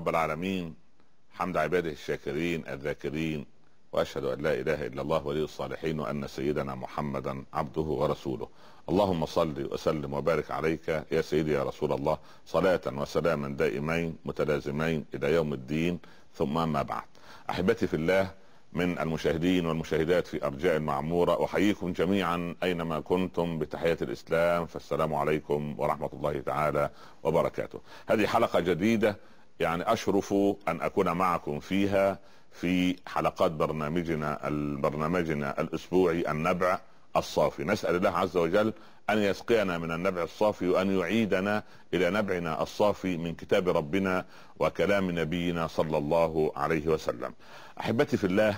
رب العالمين حمد عباده الشاكرين الذاكرين، واشهد ان لا اله الا الله ولي الصالحين، وان سيدنا محمدا عبده ورسوله. اللهم صل وسلم وبارك عليك يا سيدي يا رسول الله، صلاة وسلاما دائمين متلازمين الى يوم الدين، ثم ما بعد. احبتي في الله من المشاهدين والمشاهدات في ارجاء المعمورة، احييكم جميعا اينما كنتم بتحية الاسلام، فالسلام عليكم ورحمة الله تعالى وبركاته. هذه حلقة جديدة يعني اشرف ان اكون معكم فيها في حلقات برنامجنا الاسبوعي النبع الصافي. نسأل الله عز وجل ان يسقينا من النبع الصافي، وان يعيدنا الى نبعنا الصافي من كتاب ربنا وكلام نبينا صلى الله عليه وسلم. احبتي في الله،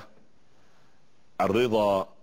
الرضا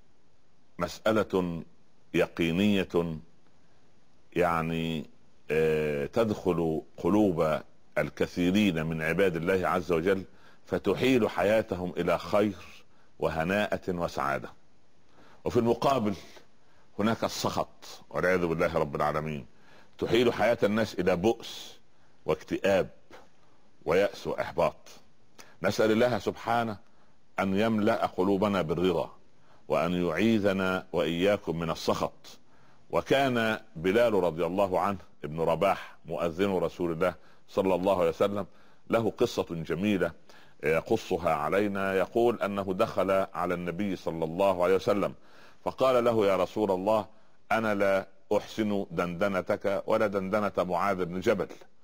مسألة يقينية يعني تدخل قلوب الكثيرين من عباد الله عز وجل، فتحيل حياتهم الى خير وهناءة وسعادة. وفي المقابل هناك السخط والعياذ بالله رب العالمين، تحيل حياة الناس الى بؤس واكتئاب ويأس واحباط. نسأل الله سبحانه ان يملأ قلوبنا بالرضا، وان يعيذنا واياكم من السخط. وكان بلال رضي الله عنه ابن رباح مؤذن رسول الله صلى الله عليه وسلم له قصة جميلة يقصها علينا. يقول انه دخل على النبي صلى الله عليه وسلم فقال له: يا رسول الله، انا لا احسن دندنتك ولا دندنة معاذ بن جبل.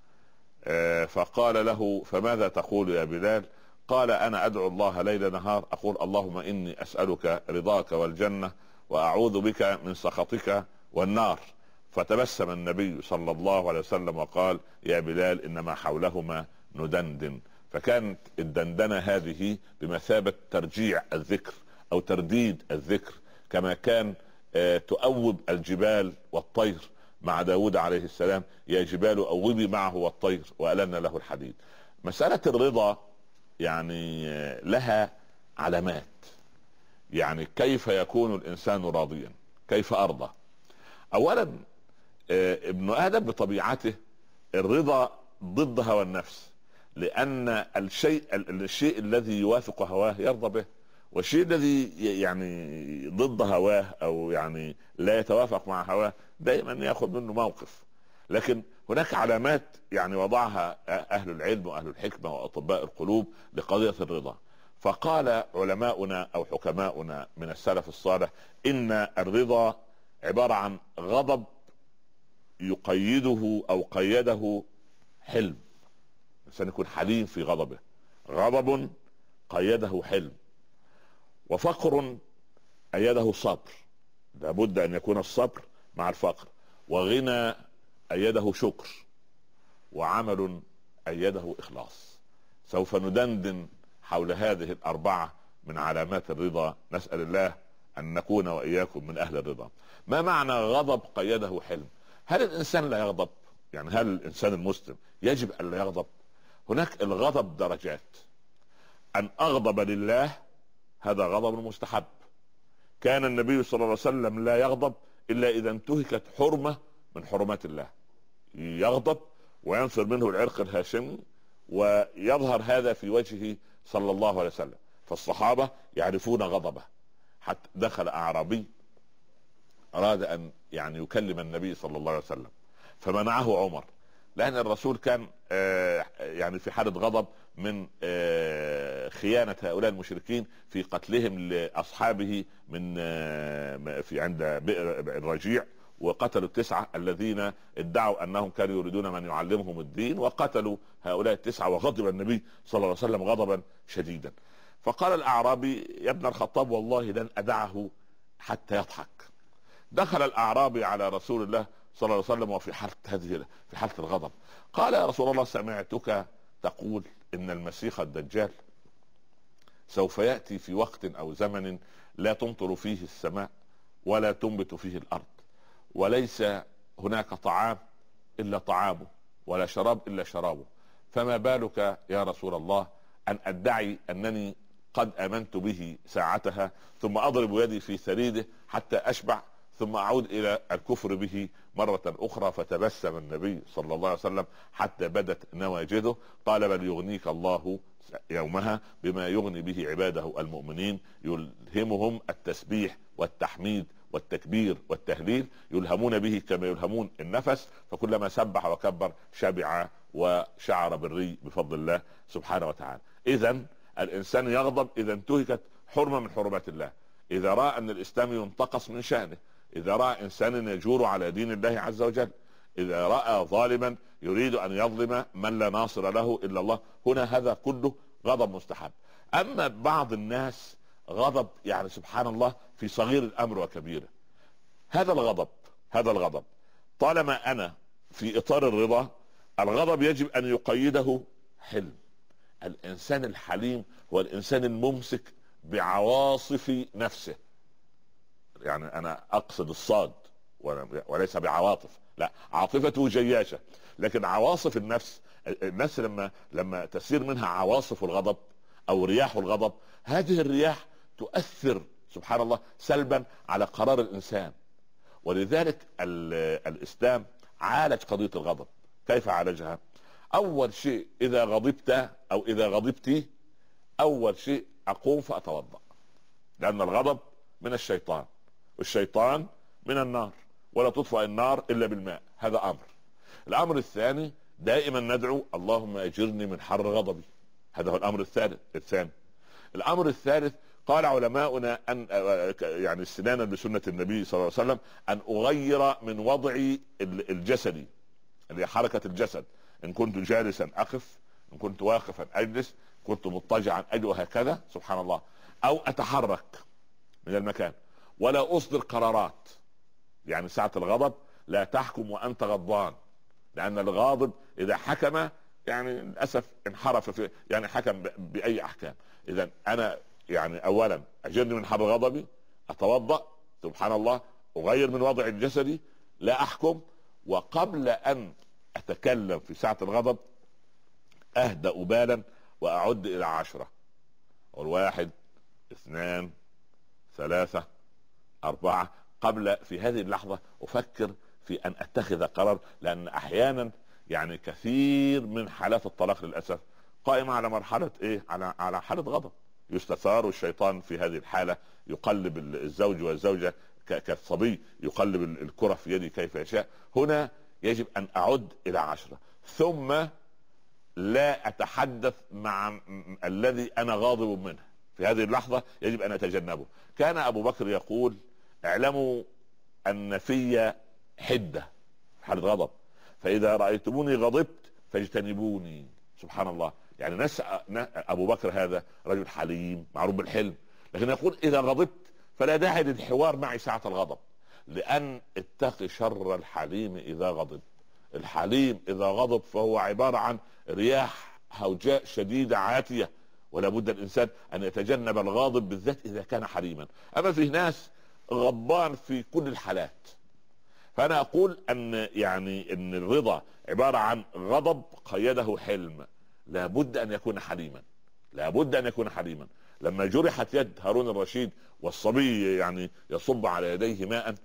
فقال له: فماذا تقول يا بلال؟ قال: انا ادعو الله ليل نهار اقول: اللهم اني اسألك رضاك والجنة، واعوذ بك من سخطك والنار. فتبسم النبي صلى الله عليه وسلم وقال: يا بلال، انما حولهما ندندن. فكانت الدندنة هذه بمثابة ترجيع الذكر او ترديد الذكر، كما كان تؤوب الجبال والطير مع داود عليه السلام: يا جبال أوبي معه والطير وألنا له الحديد. مسألة الرضا يعني لها علامات. يعني كيف يكون الإنسان راضيا؟ كيف أرضى؟ أولا ابن آدم بطبيعته الرضا ضد هوى النفس، لأن الشيء الذي يوافق هواه يرضى به، والشيء الذي يعني ضد هواه او يعني لا يتوافق مع هواه دائما ياخذ منه موقف. لكن هناك علامات يعني وضعها اهل العلم واهل الحكمة واطباء القلوب لقضية الرضا. فقال علماؤنا او حكماؤنا من السلف الصالح ان الرضا عبارة عن غضب يقيده او قيده حلم. الانسان يكون حليم في غضبه، غضب قيده حلم. وفقر أيده صبر، لابد أن يكون الصبر مع الفقر. وغنى أيده شكر، وعمل أيده إخلاص. سوف ندندن حول هذه الأربعة من علامات الرضا، نسأل الله أن نكون وإياكم من أهل الرضا. ما معنى غضب قيده حلم؟ هل الإنسان لا يغضب؟ يعني هل الإنسان المسلم يجب أن لا يغضب؟ هناك الغضب درجات. أن أغضب لله هذا غضب مستحب. كان النبي صلى الله عليه وسلم لا يغضب إلا إذا انتهكت حرمة من حرمات الله، يغضب وينفر منه العرق الهاشمي ويظهر هذا في وجهه صلى الله عليه وسلم. فالصحابة يعرفون غضبه. حتى دخل أعرابي أراد أن يعني يكلم النبي صلى الله عليه وسلم فمنعه عمر، لأن الرسول كان يعني في حالة غضب من خيانة هؤلاء المشركين في قتلهم لأصحابه من في عند بئر الرجيع، وقتلوا 9 الذين ادعوا أنهم كانوا يريدون من يعلمهم الدين، وقتلوا هؤلاء 9. وغضب النبي صلى الله عليه وسلم غضبا شديدا. فقال الأعرابي: يا ابن الخطاب، والله لن أدعه حتى يضحك. دخل الأعرابي على رسول الله صلى الله عليه وسلم وفي في حالة الغضب. قال: يا رسول الله، سمعتك تقول إن المسيح الدجال سوف يأتي في وقت أو زمن لا تمطر فيه السماء ولا تنبت فيه الأرض، وليس هناك طعام إلا طعامه ولا شراب إلا شرابه، فما بالك يا رسول الله أن أدعي أنني قد آمنت به ساعتها ثم أضرب يدي في ثريده حتى أشبع، ثم اعود الى الكفر به مرة اخرى. فتبسم النبي صلى الله عليه وسلم حتى بدت نواجذه، قال: بل يغنيك الله يومها بما يغني به عباده المؤمنين، يلهمهم التسبيح والتحميد والتكبير والتهليل، يلهمون به كما يلهمون النفس، فكلما سبح وكبر شبع وشعر بالري بفضل الله سبحانه وتعالى. اذا الانسان يغضب اذا انتهكت حرمة من حرمات الله، اذا راى ان الاسلام ينتقص من شأنه، اذا راى انسانا يجور على دين الله عز وجل، اذا راى ظالما يريد ان يظلم من لا ناصر له الا الله. هنا هذا كله غضب مستحب. اما بعض الناس غضب يعني سبحان الله في صغير الامر وكبيره. هذا الغضب طالما انا في اطار الرضا، الغضب يجب ان يقيده حلم. الانسان الحليم هو الانسان الممسك بعواصف نفسه، يعني انا اقصد الصاد وليس بعواطف، لا، عاطفته جياشة، لكن عواصف النفس لما تسير منها عواصف الغضب او رياح الغضب، هذه الرياح تؤثر سبحان الله سلبا على قرار الانسان. ولذلك الاسلام عالج قضية الغضب. كيف عالجها؟ اول شيء اذا غضبت او اذا غضبتي، اول شيء اقوم فاتوضا، لان الغضب من الشيطان والشيطان من النار، ولا تطفأ النار الا بالماء. هذا امر. الامر الثاني دائما ندعو: اللهم اجرني من حر غضبي. هذا هو الامر الثاني. الامر الثالث قال علماؤنا ان يعني استنانا بسنة النبي صلى الله عليه وسلم ان اغير من وضعي الجسدي، اللي هي حركة الجسد. ان كنت جالسا اقف، ان كنت واقفا اجلس، كنت مضطجعا اجلس، وهكذا سبحان الله. او اتحرك من المكان، ولا اصدر قرارات. يعني ساعة الغضب لا تحكم وانت غضبان، لان الغاضب اذا حكم يعني للاسف انحرف في يعني حكم باي احكام. اذا انا يعني اولا اجرني من حر غضبي، اتوضا سبحان الله، اغير من وضع الجسدي، لا احكم. وقبل ان اتكلم في ساعة الغضب اهدأ بالا واعد الى 10، اقول 1 2 3 4. قبل في هذه اللحظة افكر في ان اتخذ قرار، لان احيانا يعني كثير من حالات الطلاق للاسف قائمة على مرحلة ايه؟ على حالة غضب. يستثار الشيطان في هذه الحالة، يقلب الزوج والزوجة كالصبي يقلب الكرة في يدي كيف يشاء. هنا يجب ان اعد الى 10، ثم لا اتحدث مع الذي انا غاضب منه. في هذه اللحظة يجب ان اتجنبه. كان ابو بكر يقول: اعلموا ان في حدة، حالة غضب، فاذا رأيتموني غضبت فاجتنبوني. سبحان الله. يعني ابو بكر هذا رجل حليم معروف بالحلم، لكن يقول: اذا غضبت فلا داعي للحوار معي ساعة الغضب، لان اتقي شر الحليم اذا غضب. الحليم اذا غضب فهو عبارة عن رياح هوجاء شديدة عاتية، ولا بد الانسان ان يتجنب الغاضب بالذات اذا كان حليما. اما في ناس غضبان في كل الحالات. فانا اقول ان الرضا عبارة عن غضب قيده حلم، لابد ان يكون حليما. لما جرحت يد هارون الرشيد والصبي يعني يصب على يديه ماء،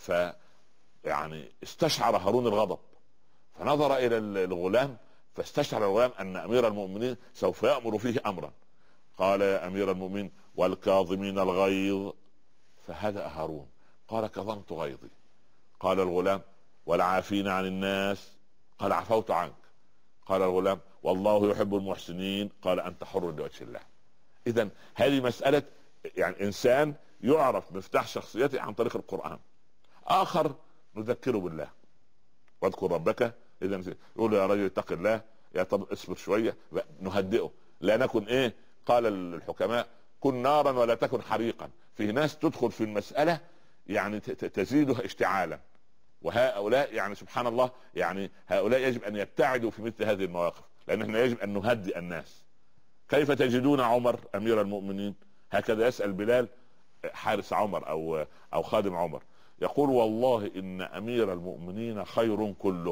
يعني استشعر هارون الغضب، فنظر الى الغلام، فاستشعر الغلام ان امير المؤمنين سوف يأمر فيه امرا. قال: يا امير المؤمنين والكاظمين الغيظ. فهدأ هارون، قال: كظمت غيظي. قال الغلام: والعافين عن الناس. قال: عفوت عنك. قال الغلام: والله يحب المحسنين. قال: انت حر لوجه الله. اذا هذه مسألة يعني انسان يعرف مفتاح شخصيته عن طريق القرآن. اخر نذكره بالله: واذكر ربك اذا يقول: يا رجل اتق الله، يا طب اصبر شوية، نهدئه. لا نكن ايه؟ قال الحكماء: كن نارا ولا تكن حريقا. في ناس تدخل في المسألة يعني تزيدها اشتعالا، وهؤلاء يعني سبحان الله يعني هؤلاء يجب ان يبتعدوا في مثل هذه المواقف، لان احنا يجب ان نهدئ الناس. كيف تجدون عمر امير المؤمنين؟ هكذا يسأل بلال حارس عمر او خادم عمر، يقول: والله ان امير المؤمنين خير كله،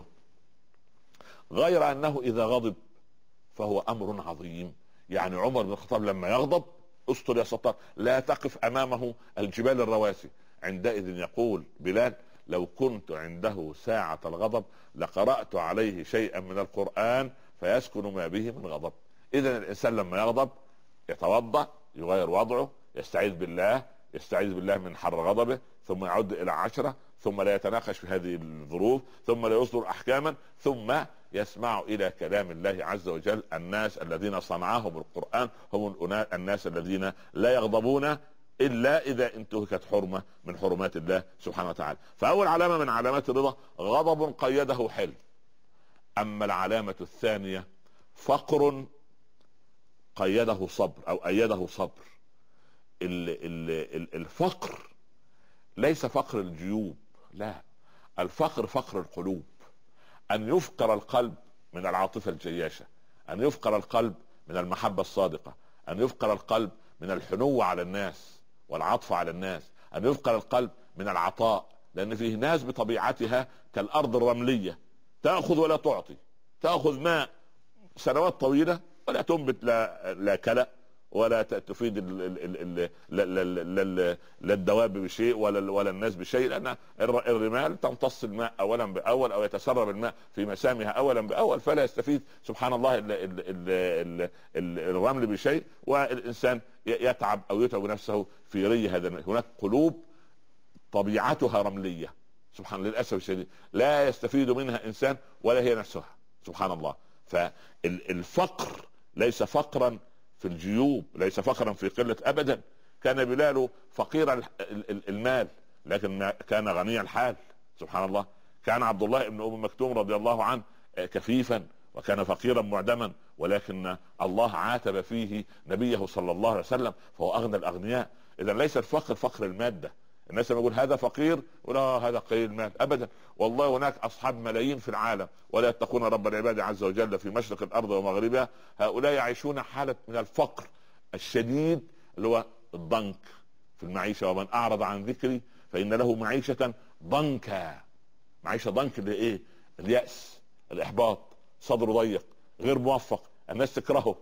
غير انه اذا غضب فهو امر عظيم. يعني عمر بن الخطاب لما يغضب استر يا ستار، لا تقف امامه الجبال الرواسي. عندئذ يقول بلال: لو كنت عنده ساعة الغضب لقرأت عليه شيئا من القرآن فيسكن ما به من غضب. إذا الإنسان لما يغضب يتوضأ، يغير وضعه، يستعيذ بالله من حر غضبه، ثم يعد إلى 10، ثم لا يتناقش في هذه الظروف، ثم لا يصدر أحكاما، ثم يسمع إلى كلام الله عز وجل. الناس الذين صنعهم القرآن هم الناس الذين لا يغضبون إلا إذا انتهكت حرمة من حرمات الله سبحانه وتعالى. فأول علامة من علامات الرضا غضب قيده حلم. أما العلامة الثانية فقر قيده صبر أو أيده صبر. الفقر ليس فقر الجيوب، لا، الفقر فقر القلوب. أن يفقر القلب من العاطفة الجياشة، أن يفقر القلب من المحبة الصادقة، أن يفقر القلب من الحنو على الناس والعطف على الناس، أن يفقر القلب من العطاء. لأن فيه ناس بطبيعتها كالأرض الرملية، تأخذ ولا تعطي، تأخذ ماء سنوات طويلة ولا تنبت لا كلأ، ولا تفيد لا الدواب بشيء ولا الناس بشيء، لأن الرمال تمتص الماء أولا بأول أو يتسرب الماء في مسامها أولا بأول، فلا يستفيد سبحان الله الرمل بشيء، والإنسان يتعب أو يتعب نفسه في ري هذا. هناك قلوب طبيعتها رملية سبحان الله، للأسف الشديد لا يستفيد منها إنسان ولا هي نفسها سبحان الله. فالفقر ليس فقرا في الجيوب، ليس فقرا في قلة أبدا. كان بلال فقير المال لكن كان غني الحال سبحان الله. كان عبد الله بن أم مكتوم رضي الله عنه كفيفا وكان فقيرا معدما، ولكن الله عاتب فيه نبيه صلى الله عليه وسلم فهو أغنى الأغنياء. إذا ليس الفقر فقر المادة. الناس لما يقول هذا فقير ولا هذا قليل المال ابدا، والله هناك اصحاب ملايين في العالم ولا يتقون رب العباد عز وجل في مشرق الارض ومغربها. هؤلاء يعيشون حالة من الفقر الشديد اللي هو الضنك في المعيشة. ومن اعرض عن ذكري فان له معيشة ضنكا. معيشة ضنك اللي ايه؟ اليأس، الاحباط، صدره ضيق، غير موفق، الناس تكرهه،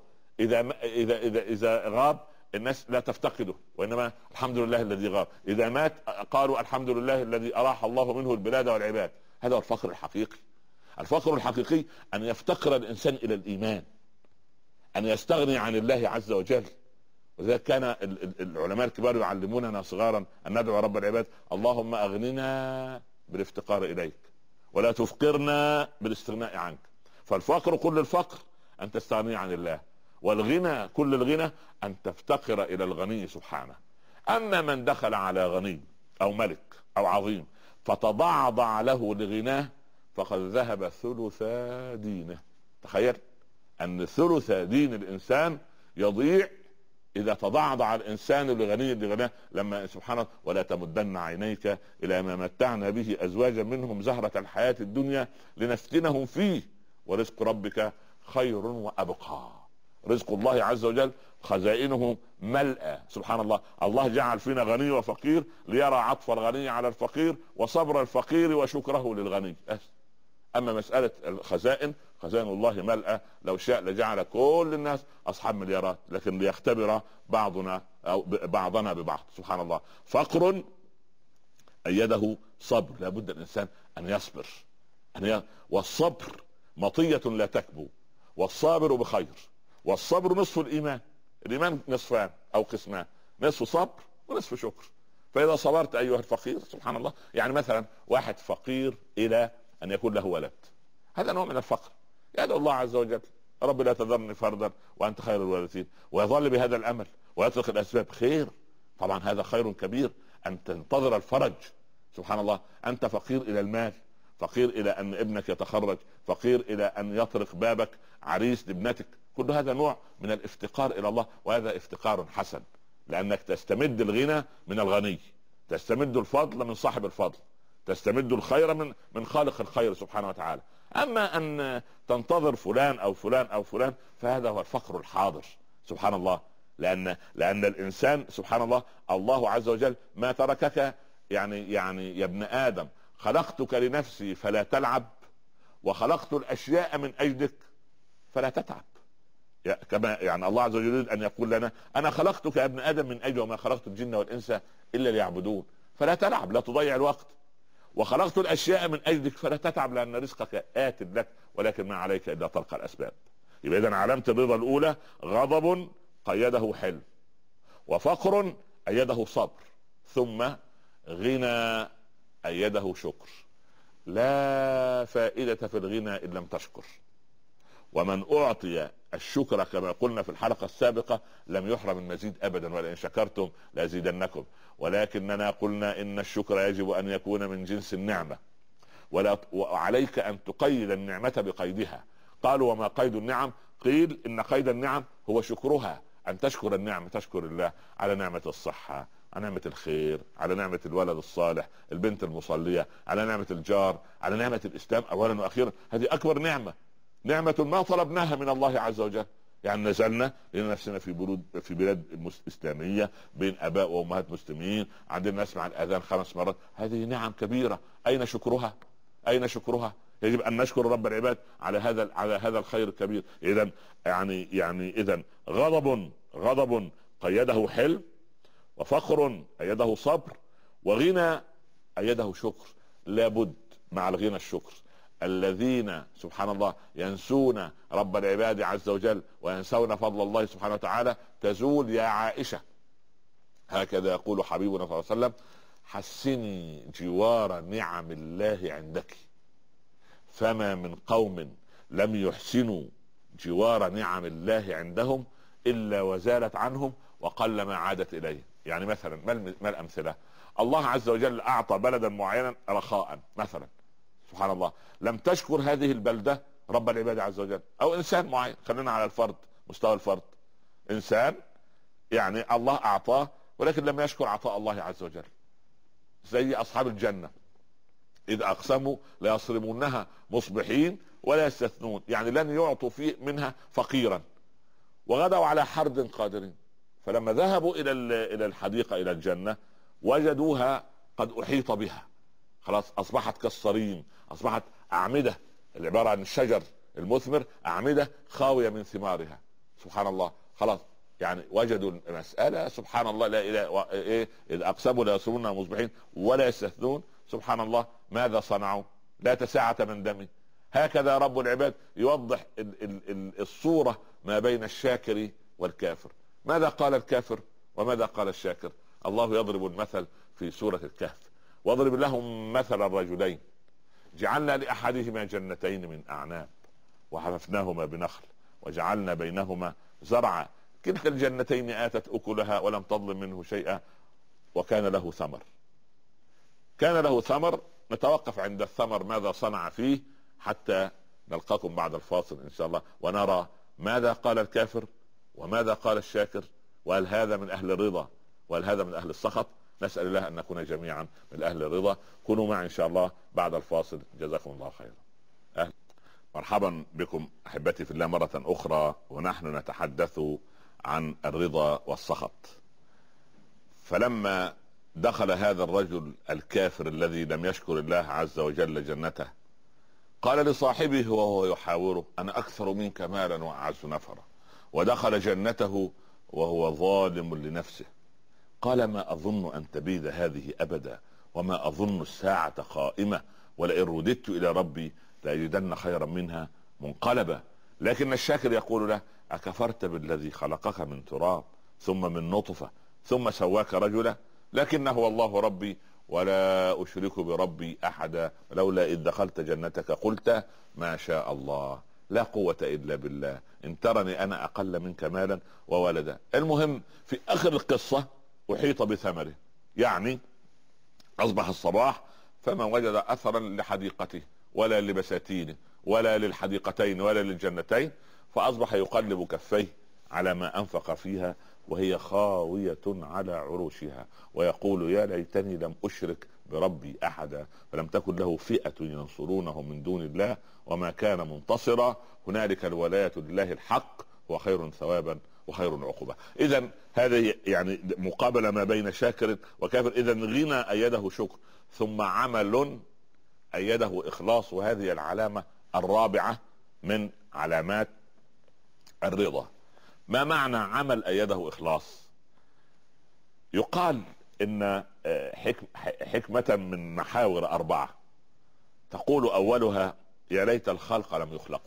اذا غاب الناس لا تفتقده، وانما الحمد لله الذي غاب. اذا مات قالوا الحمد لله الذي اراح الله منه البلاد والعباد. هذا هو الفقر الحقيقي. الفقر الحقيقي ان يفتقر الانسان الى الايمان، ان يستغني عن الله عز وجل. وذلك كان العلماء الكبار يعلموننا صغارا ان ندعو رب العباد: اللهم اغننا بالافتقار اليك ولا تفقرنا بالاستغناء عنك. فالفقر كل الفقر ان تستغني عن الله، والغنى كل الغنى ان تفتقر الى الغني سبحانه. اما من دخل على غني او ملك او عظيم فتضعضع له لغناه فقد ذهب ثلث دينه. تخيل ان ثلث دين الانسان يضيع اذا تضعضع الانسان لغني لغناه. لما سبحانه: ولا تمدن عينيك الى ما متعنا به ازواجا منهم زهرة الحياة الدنيا لنفتنهم فيه ورزق ربك خير وابقى. رزق الله عز وجل خزائنه ملأى سبحان الله. الله جعل فينا غني وفقير ليرى عطف الغني على الفقير وصبر الفقير وشكره للغني. اما مسألة الخزائن، خزائن الله ملأى، لو شاء لجعل كل الناس اصحاب مليارات، لكن ليختبر بعضنا او بعضنا ببعض سبحان الله. فقر ايده صبر. لابد الانسان ان يصبر، والصبر مطية لا تكبو، والصابر بخير. والصبر نصف الايمان. الايمان نصفان او قسمان: نصف صبر ونصف شكر. فاذا صبرت ايها الفقير سبحان الله، يعني مثلا واحد فقير الى ان يكون له ولد، هذا نوع من الفقر. يدعو الله عز وجل: رب لا تذرني فردا وانت خير الوارثين، ويظل بهذا الامل ويترك الاسباب. خير طبعا، هذا خير كبير ان تنتظر الفرج سبحان الله. انت فقير الى المال، فقير الى ان ابنك يتخرج، فقير الى ان يطرق بابك عريس لابنتك. كل هذا نوع من الافتقار الى الله، وهذا افتقار حسن، لانك تستمد الغنى من الغني، تستمد الفضل من صاحب الفضل، تستمد الخير من خالق الخير سبحانه وتعالى. اما ان تنتظر فلان او فلان او فلان فهذا هو الفقر الحاضر سبحان الله. لان الانسان سبحان الله، الله عز وجل ما تركك يعني يا ابن ادم خلقتك لنفسي فلا تلعب، وخلقت الاشياء من اجلك فلا تتعب. كما يعني الله عز وجل يريد ان يقول لنا: انا خلقتك يا ابن ادم من اجل، وما خلقت الجن والانس الا ليعبدون. فلا تلعب، لا تضيع الوقت. وخلقت الاشياء من اجلك فلا تتعب، لان رزقك آت لك، ولكن ما عليك الا تلقى الاسباب. يبقى اذا علامة الرضا الاولى غضب قيده حلم، وفقر ايده صبر، ثم غنى ايده شكر. لا فائدة في الغنى ان لم تشكر، ومن اعطي الشكر كما قلنا في الحلقة السابقة لم يحرم المزيد ابدا، ولئن شكرتم لازيدنكم. ولكننا قلنا ان الشكر يجب ان يكون من جنس النعمة، وعليك ان تقيد النعمة بقيدها. قالوا وما قيد النعم؟ قيل ان قيد النعم هو شكرها، ان تشكر النعمة، تشكر الله على نعمة الصحة، على نعمة الخير، على نعمة الولد الصالح، البنت المصلية، على نعمة الجار، على نعمة الاسلام اولا واخيرا. هذه اكبر نعمة، نعمة ما طلبناها من الله عز وجل. يعني نزلنا لنا نفسنا في بلاد اسلامية بين اباء وامهات مسلمين، عندنا نسمع الاذان 5 مرات، هذه نعم كبيرة. اين شكرها؟ اين شكرها؟ يجب ان نشكر رب العباد على هذا الخير الكبير. اذا اذا غضب قيده حلم، وفقر ايده صبر، وغنى ايده شكر. لابد مع الغنى الشكر. الذين سبحان الله ينسون رب العباد عز وجل وينسون فضل الله سبحانه وتعالى تزول يا عائشة. هكذا يقول حبيبنا صلى الله عليه وسلم: حسني جوار نعم الله عندك، فما من قوم لم يحسنوا جوار نعم الله عندهم إلا وزالت عنهم وقلما عادت إليه. يعني مثلا ما الأمثلة؟ الله عز وجل أعطى بلدا معينا رخاء مثلا، سبحان الله، لم تشكر هذه البلدة رب العباد عز وجل، أو إنسان معين، خلينا على الفرد، مستوى الفرد، إنسان يعني الله أعطاه ولكن لم يشكر عطاء الله عز وجل. زي أصحاب الجنة إذ أقسموا ليصرمونها مصبحين ولا يستثنون، يعني لن يعطوا فيه منها فقيرا، وغدوا على حرد قادرين. فلما ذهبوا إلى الحديقة، إلى الجنة، وجدوها قد أحيط بها، خلاص أصبحت كالصريم، أصبحت أعمدة، العبارة عن الشجر المثمر، أعمدة خاوية من ثمارها. سبحان الله، خلاص يعني وجدوا المسألة سبحان الله. لا إله إيه إذ أقسموا لا يصرمونها مصبحين ولا يستثنون. سبحان الله، ماذا صنعوا؟ لا تساعة من دمه. هكذا رب العباد يوضح الصورة ما بين الشاكر والكافر. ماذا قال الكافر وماذا قال الشاكر؟ الله يضرب المثل في سورة الكهف: واضرب لهم مثل الرجلين جعلنا لأحدهما جنتين من أعناب وحففناهما بنخل وجعلنا بينهما زرعا كلتا الجنتين آتت أكلها ولم تظلم منه شيئا وكان له ثمر. كان له ثمر. نتوقف عند الثمر ماذا صنع فيه حتى نلقاكم بعد الفاصل إن شاء الله ونرى ماذا قال الكافر وماذا قال الشاكر، وهل هذا من أهل الرضا وهل هذا من أهل السخط. نسأل الله أن نكون جميعا من أهل الرضا. كونوا معي إن شاء الله بعد الفاصل. جزاكم الله خيرا. مرحبا بكم أحبتي في الله مرة أخرى، ونحن نتحدث عن الرضا والسخط. فلما دخل هذا الرجل الكافر الذي لم يشكر الله عز وجل جنته، قال لصاحبه وهو يحاوره: أنا أكثر منك مالا وأعز نفرا. ودخل جنته وهو ظالم لنفسه. قال: ما أظن أن تبيد هذه أبدا، وما أظن الساعة قائمة، ولئن رددت إلى ربي لأجدن خيرا منها منقلبا. لكن الشاكر يقول له: أكفرت بالذي خلقك من تراب ثم من نطفة ثم سواك رجلا، لكن هو الله ربي ولا أشرك بربي أحدا، لولا إذ دخلت جنتك قلت ما شاء الله لا قوة إلا بالله، إن ترني أنا أقل منك مالا وولدا. المهم في آخر القصة أحيط بثمره، يعني أصبح الصباح فما وجد أثرا لحديقته ولا لبساتينه ولا للحديقتين ولا للجنتين، فأصبح يقلب كفيه على ما أنفق فيها وهي خاوية على عروشها، ويقول: يا ليتني لم أشرك بربي أحدا. فلم تكن له فئة ينصرونه من دون الله وما كان منتصرا. هنالك الولاية لله الحق وخير ثوابا وخير عقوبة. إذن هذه يعني مقابلة ما بين شاكر وكافر. إذن غنى أيده شكر، ثم عمل أيده إخلاص، وهذه العلامة الرابعة من علامات الرضا. ما معنى عمل أيده إخلاص؟ يقال ان حكمة من محاور 4 تقول اولها: يا ليت الخلق لم يخلقوا،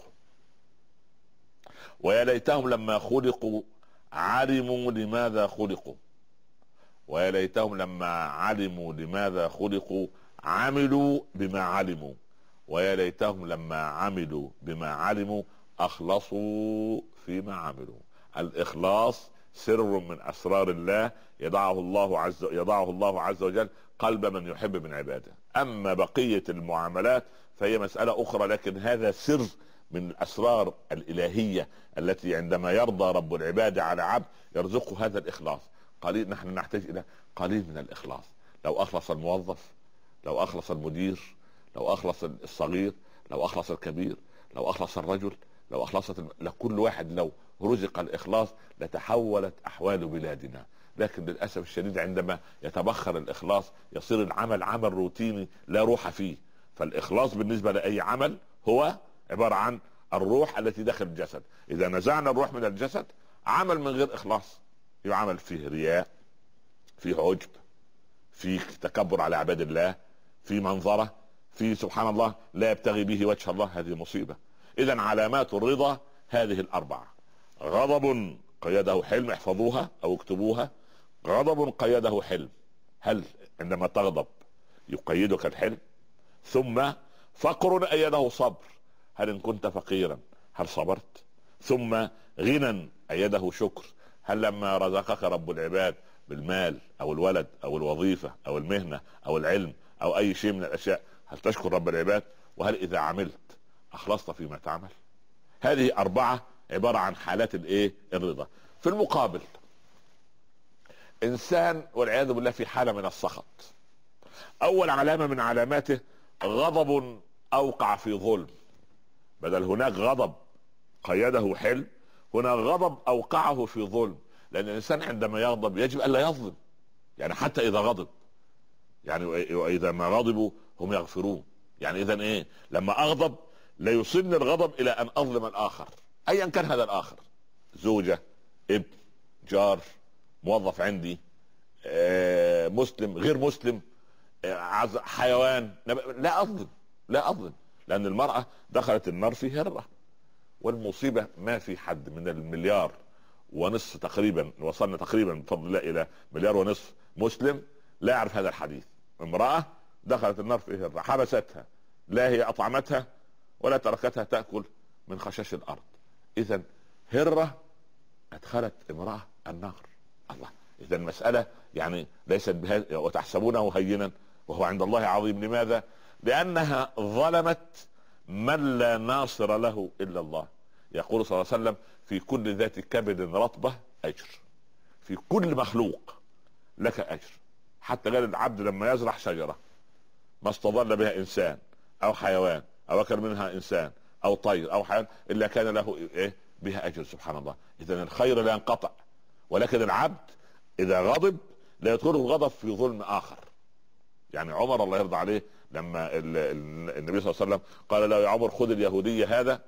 ويا ليتهم لما خلقوا علموا لماذا خلقوا، ويا ليتهم لما علموا لماذا خلقوا عملوا بما علموا، ويا ليتهم لما عملوا بما علموا اخلصوا فيما عملوا. الاخلاص سر من اسرار الله يضعه الله عز وجل قلب من يحب من عباده. اما بقية المعاملات فهي مسألة اخرى، لكن هذا سر من الاسرار الالهية التي عندما يرضى رب العباد على عبد يرزقه هذا الاخلاص. قليل، نحن نحتاج الى قليل من الاخلاص. لو اخلص الموظف، لو اخلص المدير، لو اخلص الصغير، لو اخلص الكبير، لو اخلص الرجل، لو اخلصت لكل واحد لو رزق الاخلاص لتحولت احوال بلادنا. لكن للاسف الشديد عندما يتبخر الاخلاص يصير العمل عمل روتيني لا روح فيه. فالاخلاص بالنسبة لاي عمل هو عبارة عن الروح التي داخل الجسد. اذا نزعنا الروح من الجسد عمل من غير اخلاص يعمل فيه رياء، فيه عجب، فيه تكبر على عباد الله، في منظرة، في سبحان الله لا يبتغي به وجه الله. هذه مصيبة. اذا علامات الرضا هذه 4: غضب قيده حلم، احفظوها او اكتبوها. غضب قيده حلم، هل عندما تغضب يقيدك الحلم؟ ثم فقر ايده صبر، هل ان كنت فقيرا هل صبرت؟ ثم غنى ايده شكر، هل لما رزقك رب العباد بالمال او الولد او الوظيفة او المهنة او العلم او اي شيء من الاشياء هل تشكر رب العباد؟ وهل اذا عملت اخلصت فيما تعمل؟ هذه 4 عبارة عن حالات الرضا. في المقابل انسان والعياذ بالله في حالة من السخط. اول علامة من علاماته غضب اوقع في ظلم. بدل هناك غضب قيده حلم، هنا غضب اوقعه في ظلم. لان الانسان عندما يغضب يجب الا يظلم، يعني حتى اذا غضب، يعني واذا ما غضبوا هم يغفرون. يعني اذا لما اغضب لا يوصلني الغضب الى ان اظلم الاخر ايا كان هذا الاخر، زوجة، ابن، جار، موظف عندي، مسلم، غير مسلم، حيوان، لا اظلم. لان المرأة دخلت النار في هرة. والمصيبة ما في حد من 1.5 مليار تقريبا، وصلنا تقريبا بفضل الله الى 1.5 مليار مسلم لا يعرف هذا الحديث. امرأة دخلت النار في هرة حبستها، لا هي اطعمتها ولا تركتها تأكل من خشاش الارض. اذا هرة ادخلت امرأة النار. الله، اذا المسألة يعني ليست بهذا وتحسبونه هينا وهو عند الله عظيم. لماذا؟ لانها ظلمت من لا ناصر له الا الله. يقول صلى الله عليه وسلم: في كل ذات كبد رطبة اجر، في كل مخلوق لك اجر. حتى قال العبد لما يزرع شجرة ما استظل بها انسان او حيوان او اكل منها انسان او طير او حيوان الا كان له بها اجر. سبحان الله. اذا الخير لا ينقطع، ولكن العبد اذا غضب لا يدخله الغضب في ظلم اخر. يعني عمر الله يرضى عليه لما النبي صلى الله عليه وسلم قال له: يا عمر خذ اليهودي هذا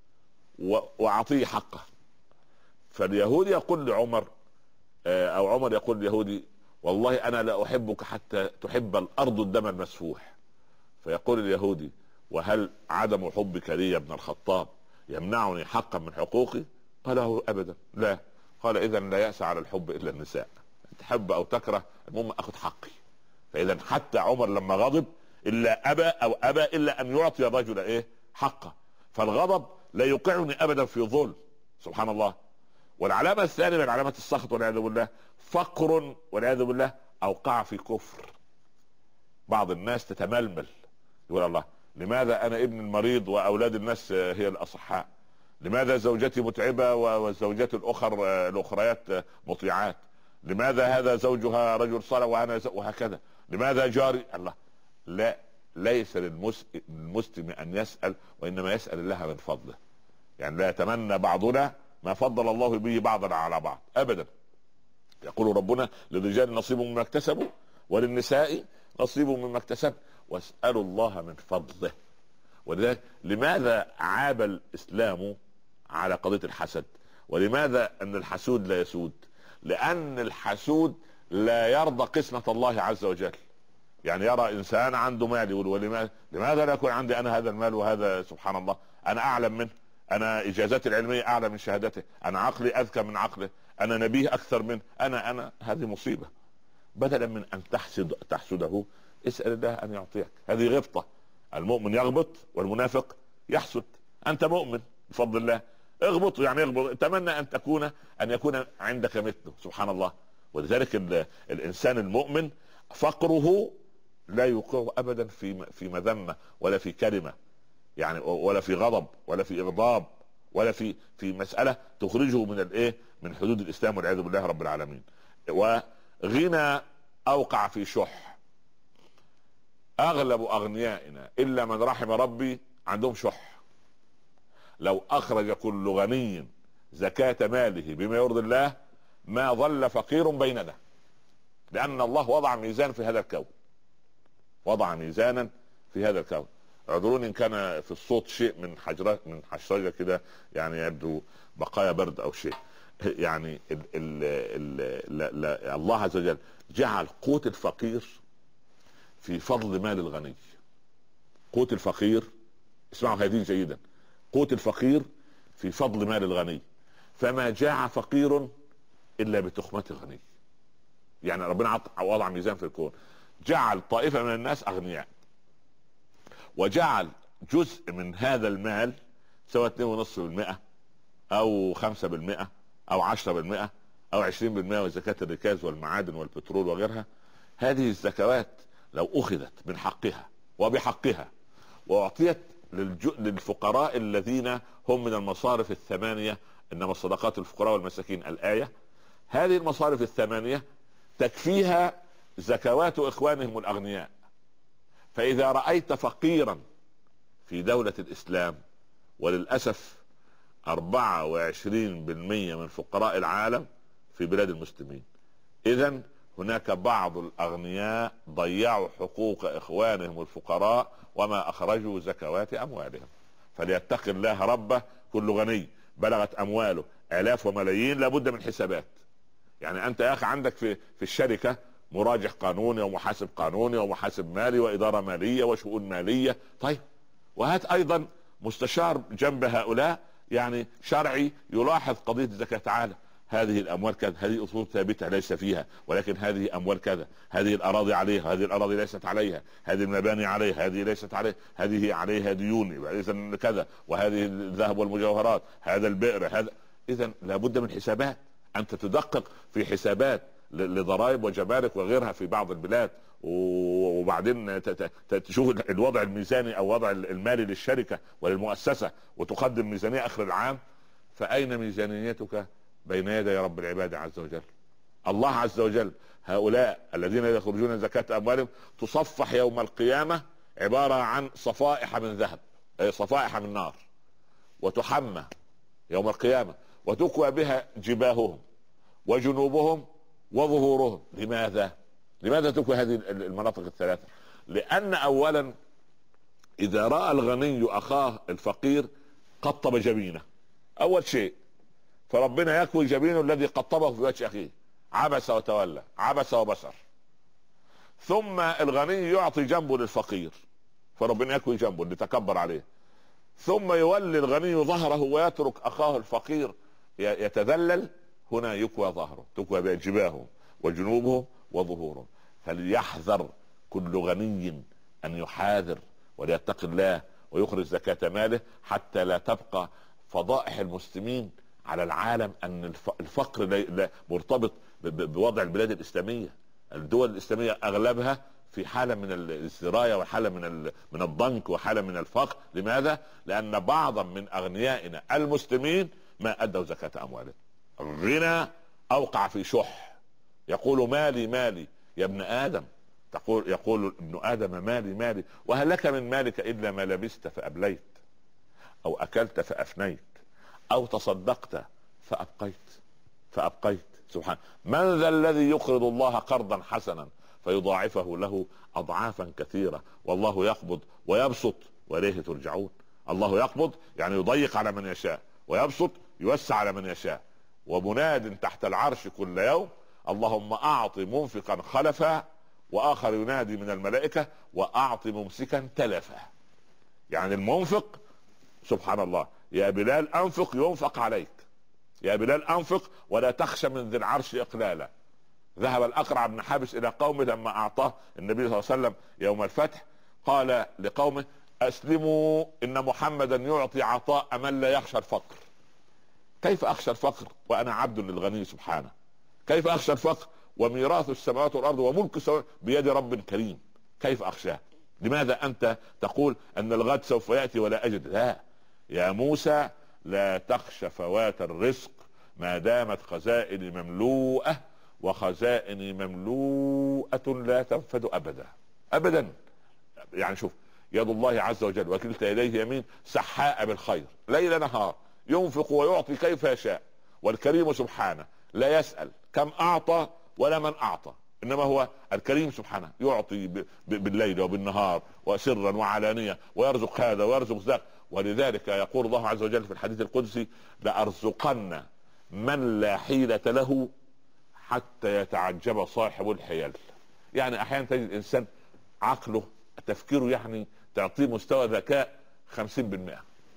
واعطيه حقه. فاليهودي يقول لعمر او عمر يقول لليهودي: والله انا لا احبك حتى تحب الارض الدم المسفوح. فيقول اليهودي: وهل عدم حبك لي يا ابن الخطاب يمنعني حقا من حقوقي؟ قال له: ابدا لا. قال: اذا لا يأس على الحب الا النساء، تحب او تكره المهم اخذ حقي. فاذا حتى عمر لما غضب الا ابى الا ان يعطي الرجل حقه. فالغضب لا يوقعني ابدا في ظلم. سبحان الله. والعلامة الثانية من علامات السخط والعياذ بالله فقر والعياذ بالله اوقع في كفر. بعض الناس تتململ يقول: الله، لماذا انا ابن المريض واولاد الناس هي الاصحاء؟ لماذا زوجتي متعبة والزوجات الاخريات مطيعات؟ لماذا هذا زوجها رجل صالح وانا وهكذا؟ لماذا جاري؟ الله، لا، ليس للمسلم ان يسأل، وانما يسأل الله من فضله. يعني لا يتمنى بعضنا ما فضل الله به بعضنا على بعض ابدا. يقول ربنا: للرجال نصيب مما اكتسبوا وللنساء نصيب مما اكتسب واسألوا الله من فضله. ولذلك لماذا عاب الاسلام على قضية الحسد؟ ولماذا ان الحسود لا يسود؟ لان الحسود لا يرضى قسمة الله عز وجل. يعني يرى انسان عنده مال يقول لماذا لا يكون عندي انا هذا المال؟ وهذا سبحان الله انا اعلم منه، انا اجازاتي العلمية اعلى من شهادته، انا عقلي اذكى من عقله، انا نبيه اكثر منه، انا هذه مصيبة. بدلا من ان تحسده اسأل الله ان يعطيك. هذه غبطة. المؤمن يغبط والمنافق يحسد. انت مؤمن بفضل الله، اغبط، يعني اغبط، اتمنى ان يكون عندك مثله. سبحان الله. ولذلك الانسان المؤمن فقره لا يوقعه ابدا في مذمة ولا في كلمة، يعني ولا في غضب ولا في اغضاب ولا في مسألة تخرجه من حدود الاسلام والعياذ بالله رب العالمين. وغنى اوقع في شح. اغلب اغنيائنا الا من رحم ربي عندهم شح. لو اخرج كل غني زكاة ماله بما يرضي الله ما ظل فقير بيننا، لان الله وضع ميزان في هذا الكون، وضع ميزانا في هذا الكون. اعذروني ان كان في الصوت شيء من حشرجة كده، يعني يبدو بقايا برد او شيء. يعني الله عز وجل جعل قوت الفقير في فضل مال الغني. قوت الفقير، اسمعوا هذه جيدا، قوت الفقير في فضل مال الغني. فما جاع فقير الا بتخمة الغني. يعني ربنا وضع ميزان في الكون، جعل طائفة من الناس اغنياء، وجعل جزء من هذا المال سواء 2.5% او 5% او 10% او 20% وزكاة الركاز والمعادن والبترول وغيرها. هذه الزكوات لو اخذت من حقها وبحقها واعطيت للفقراء الذين هم من المصارف الثمانية، انما الصدقات الفقراء والمساكين الآية، هذه المصارف الثمانية تكفيها زكوات اخوانهم الاغنياء. فاذا رأيت فقيرا في دولة الاسلام، وللأسف 24% من فقراء العالم في بلاد المسلمين، اذن هناك بعض الاغنياء ضيعوا حقوق اخوانهم الفقراء وما اخرجوا زكوات اموالهم. فليتقي الله ربه. كل غني بلغت امواله الاف وملايين لابد من حسابات. يعني انت يا اخي عندك في الشركة مراجع قانوني ومحاسب قانوني ومحاسب مالي وادارة مالية وشؤون مالية. طيب، وهات ايضا مستشار جنب هؤلاء، يعني شرعي يلاحظ قضية الزكاة. تعالى، هذه الاموال كذا، هذه اصول ثابته ليس فيها، ولكن هذه اموال كذا، هذه الاراضي عليها، هذه الاراضي ليست عليها، هذه المباني عليها، هذه ليست عليها، هذه عليها ديون اذا كذا، وهذه الذهب والمجوهرات، هذا البئر، هذا. اذا لابد من حسابات. انت تدقق في حسابات لضرائب وجمارك وغيرها في بعض البلاد، وبعدين تشوف الوضع الميزاني او وضع المالي للشركة وللمؤسسة وتقدم ميزانية اخر العام. فاين ميزانيتك بين يدي رب العباد عز وجل؟ الله عز وجل هؤلاء الذين يخرجون زكاة اموالهم تصفح يوم القيامة عبارة عن صفائح من ذهب، صفائح من نار، وتحمى يوم القيامة وتكوى بها جباههم وجنوبهم وظهورهم. لماذا تكوى هذه المناطق الثلاثة؟ لأن أولا إذا رأى الغني أخاه الفقير قطب جبينه أول شيء، فربنا يكوي جبينه الذي قطبه في وجه أخيه، عبس وتولى، عبس وبصر. ثم الغني يعطي جنبه للفقير، فربنا يكوي جنبه اللي تكبر عليه. ثم يولي الغني ظهره ويترك أخاه الفقير يتذلل، هنا يكوى ظهره، تكوى بجباههم وجنوبهم وظهورهم. فليحذر كل غني أن يحاذر وليتقي الله ويخرج زكاة ماله، حتى لا تبقى فضائح المسلمين على العالم أن الفقر مرتبط بوضع البلاد الإسلامية. الدول الإسلامية أغلبها في حالة من السراية وحالة من الضنك وحالة من الفقر. لماذا؟ لأن بعضا من أغنيائنا المسلمين ما أدوا زكاة أموالهم. الغنى أوقع في شح، يقول مالي مالي يا ابن آدم، يقول ابن آدم مالي مالي، وهل لك من مالك إلا ما لبست فأبليت، أو أكلت فأفنيت، أو تصدقت فأبقيت. سبحان من ذا الذي يقرض الله قرضا حسنا فيضاعفه له أضعافا كثيرة، والله يقبض ويبسط وإليه ترجعون. الله يقبض يعني يضيق على من يشاء، ويبسط يوسع على من يشاء. ومناد تحت العرش كل يوم اللهم اعط منفقا خلفا، واخر ينادي من الملائكة واعط ممسكا تلفا. يعني المنفق سبحان الله، يا بلال انفق ينفق عليك، يا بلال انفق ولا تخشى من ذي العرش اقلالا. ذهب الاقرع بن حابس الى قومه لما اعطاه النبي صلى الله عليه وسلم يوم الفتح، قال لقومه اسلموا ان محمدا يعطي عطاء من لا يخشى الفقر. كيف اخشى الفقر وانا عبد للغني سبحانه؟ كيف اخشى الفقر وميراث السماوات والارض وملك السماوات بيد رب كريم؟ كيف اخشاه؟ لماذا انت تقول ان الغد سوف ياتي ولا اجد؟ لا يا موسى، لا تخشى فوات الرزق ما دامت خزائني مملوءة، وخزائني مملوءة لا تنفد ابدا ابدا. يعني شوف، يد الله عز وجل وكلتا يديه يمين سحاء بالخير ليل نهار، ينفق ويعطي كيف يشاء. والكريم سبحانه لا يسأل كم اعطى ولا من اعطى، انما هو الكريم سبحانه يعطي بالليل وبالنهار وسرا وعلانية، ويرزق هذا ويرزق ذاك. ولذلك يقول الله عز وجل في الحديث القدسي لأرزقن من لا حيلة له حتى يتعجب صاحب الحيل. يعني احيانا تجد الانسان عقله تفكيره يعني تعطيه مستوى ذكاء 50%،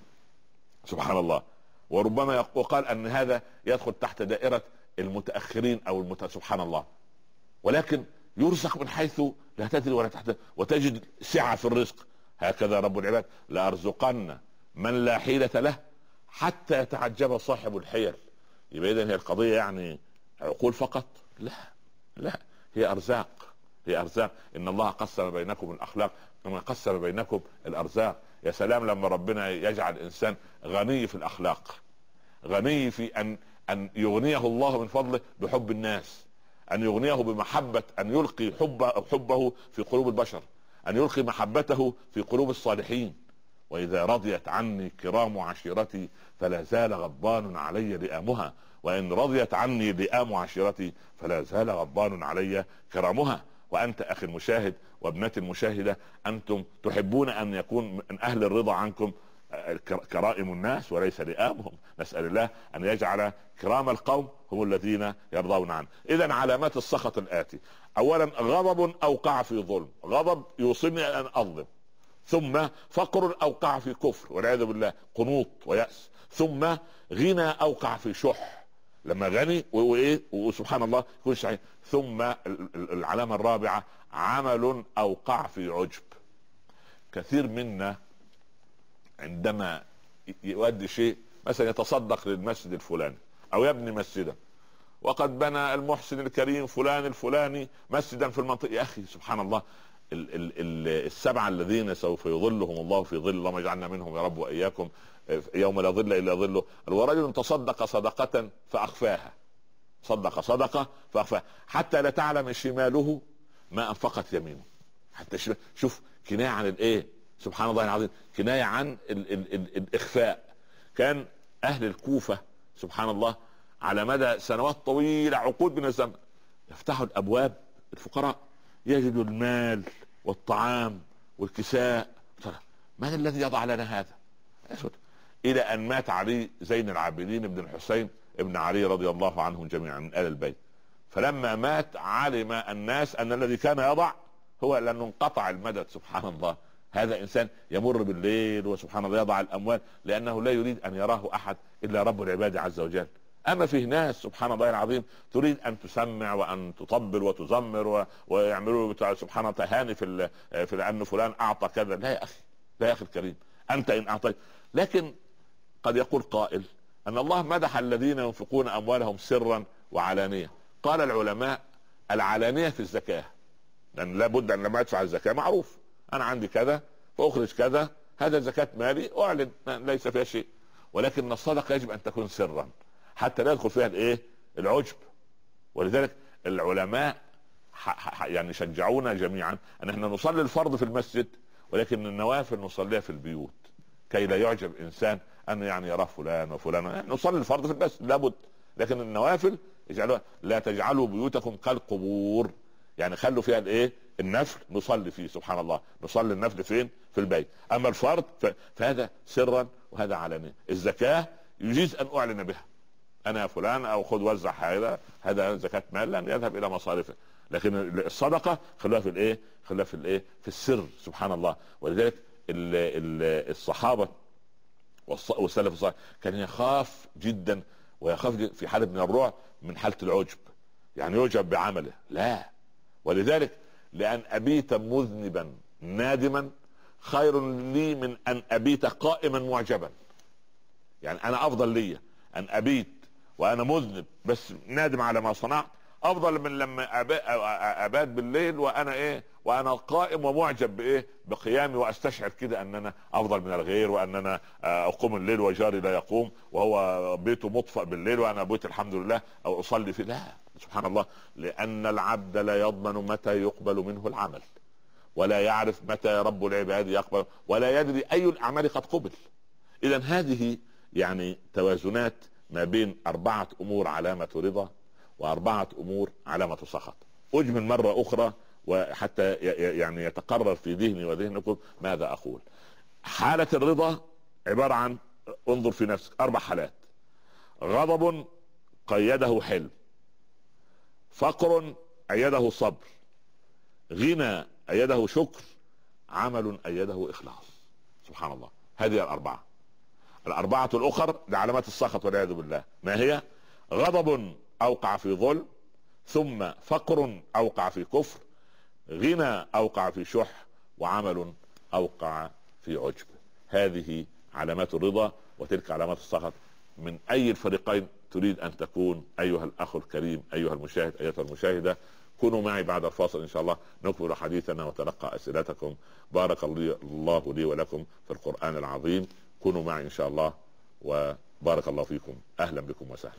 سبحان الله. وربما يقال ان هذا يدخل تحت دائرة المتأخرين او سبحان الله. ولكن يرزق من حيث لا تدري ولا تحتاج، وتجد سعة في الرزق. هكذا رب العباد لأرزقن من لا حيلة له حتى يتعجب صاحب الحيل. يبقى إذن هي القضية يعني عقول فقط؟ لا لا، هي أرزاق، هي أرزاق. إن الله قسم بينكم الأخلاق كما قسم بينكم الأرزاق. يا سلام لما ربنا يجعل الإنسان غني في الأخلاق، غني في أن يغنيه الله من فضله بحب الناس، أن يغنيه بمحبة، أن يلقي حبه في قلوب البشر، أن يلقي محبته في قلوب الصالحين. وإذا رضيت عني كرام عشيرتي فلا زال غضبان علي لئامها، وإن رضيت عني لئام عشيرتي فلا زال غضبان علي كرامها. وأنت أخي المشاهد وابنتي المشاهدة، أنتم تحبون أن يكون من أهل الرضا عنكم كرائم الناس وليس لئامهم. نسأل الله أن يجعل كرام القوم هم الذين يرضون عنه. إذن علامات السخط الآتي: أولا غضب أوقع في ظلم، غضب يوصلني أن أظلم. ثم فقر أوقع في كفر والعياذ بالله، قنوط ويأس. ثم غنى أوقع في شح، لما غني وسبحان الله يكون شحيح. ثم العلامة الرابعة عمل أوقع في عجب. كثير منا عندما يؤدي شيء، مثلا يتصدق للمسجد الفلاني او يبني مسجدا، وقد بنى المحسن الكريم فلان الفلاني مسجدا في المنطقة. يا اخي سبحان الله، السبعة الذين سوف يظلهم الله في ظل، اللهم اجعلنا منهم يا رب واياكم، يوم لا ظل الا ظله. ورجل تصدق صدقة فاخفاها، صدق صدقة فاخفاها حتى لا تعلم شماله ما انفقت يمينه. حتى شوف كناية عن الايه، سبحان الله العظيم، كناية عن الإخفاء. كان أهل الكوفة سبحان الله على مدى سنوات طويلة، عقود من الزمن، يفتحوا الأبواب الفقراء، يجدوا المال والطعام والكساء. من الذي يضع لنا هذا؟ إلى أن مات علي زين العابدين بن الحسين ابن علي رضي الله عنهم جميعا من آل البيت. فلما مات علم الناس أن الذي كان يضع هو لأنه انقطع المدد. سبحان الله، هذا انسان يمر بالليل وسبحان الله يضع الاموال لانه لا يريد ان يراه احد الا رب العباد عز وجل. اما فيه ناس سبحان الله العظيم تريد ان تسمع وان تطبل وتزمر ويعملوا سبحان الله تهاني في لان فلان اعطى كذا. لا يا اخي، لا يا اخي الكريم، انت ان اعطيت. لكن قد يقول قائل ان الله مدح الذين ينفقون اموالهم سرا وعلانية. قال العلماء العلانية في الزكاة، لان لابد ان لما ادفع الزكاة معروف انا عندي كذا فاخرج كذا، هذا زكاة مالي اعلن ليس فيها شيء. ولكن الصدقة يجب ان تكون سرا حتى لا يدخل فيها الايه، العجب. ولذلك العلماء يعني شجعونا جميعا ان احنا نصلي الفرض في المسجد، ولكن النوافل نصليها في البيوت كي لا يعجب انسان ان يعني يرى فلان وفلان. نصلي الفرض في المسجد لابد، لكن النوافل اجعلوها، لا تجعلوا بيوتكم كالقبور. يعني خلوا فيها الايه، النفل نصلي فيه سبحان الله، نصلي النفل فين؟ في البيت. اما الفرض فهذا سرا وهذا علانية. الزكاة يجيز ان اعلن بها، انا فلان او خذ وزع هذا زكاة مال لن يذهب الى مصارفه. لكن الصدقة خلوها في الايه؟ خلوها في الايه؟ في السر. سبحان الله. ولذلك الصحابة والسلف الصالح كان يخاف جدا، ويخاف في حالة من الرعب من حالة العجب، يعني يعجب بعمله، لا. ولذلك لأن أبيت مذنبا نادما خير لي من أن أبيت قائما معجبا. يعني أنا أفضل لي أن أبيت وأنا مذنب بس نادم على ما صنعت، افضل من لما ابات بالليل وانا قائم ومعجب بقيامي، واستشعر كده ان انا افضل من الغير، وان انا اقوم الليل وجاري لا يقوم وهو بيته مطفأ بالليل وانا بيت الحمد لله او اصلي فيه. لا، سبحان الله. لان العبد لا يضمن متى يقبل منه العمل، ولا يعرف متى رب العباد يقبل، ولا يدري اي الاعمال قد قبل. اذا هذه يعني توازنات ما بين 4 امور علامة رضا، و4 امور علامة سخط. اجمل مرة اخرى وحتى يعني يتقرر في ذهني وذهنكم ماذا اقول. حالة الرضا عبارة عن، انظر في نفسك، 4 حالات: غضب قيده حلم، فقر ايده صبر، غنى ايده شكر، عمل ايده اخلاص. سبحان الله. هذه الأربعة الأخر لعلامات السخط والعياذ بالله. ما هي؟ غضب أوقع في ظلم، ثم فقر أوقع في كفر، غنى أوقع في شح، وعمل أوقع في عجب. هذه علامات الرضا، وتلك علامات السخط. من أي الفريقين تريد أن تكون أيها الأخ الكريم، أيها المشاهد، أيها المشاهدة؟ كونوا معي بعد الفاصل إن شاء الله نكمل حديثنا وتلقى أسئلتكم. بارك الله لي ولكم في القرآن العظيم. كونوا معي إن شاء الله، وبارك الله فيكم. أهلا بكم وسهلا